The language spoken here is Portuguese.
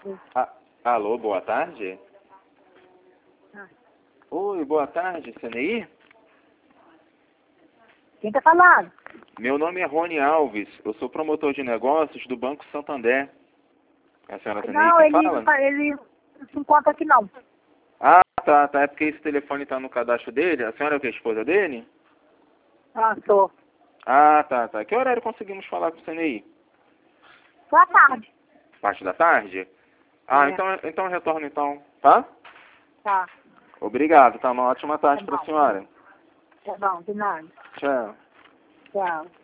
Alô, boa tarde. Ah. Oi, boa tarde, CNI? Quem tá falando? Meu nome é Rony Alves, eu sou promotor de negócios do Banco Santander. É a senhora CNI Não, que ele fala? não, ele não se encontra aqui não. Ah, tá, é porque esse telefone tá no cadastro dele. A senhora é o que, a esposa dele? Ah, sou. Ah, tá. Que horário conseguimos falar com o CNI? Boa tarde. Parte da tarde? Ah, É. então eu retorno então, tá? Tá. Obrigado, tá? Uma ótima tarde Tá pra bom. senhora. Tá bom, de nada. Tchau. Tchau.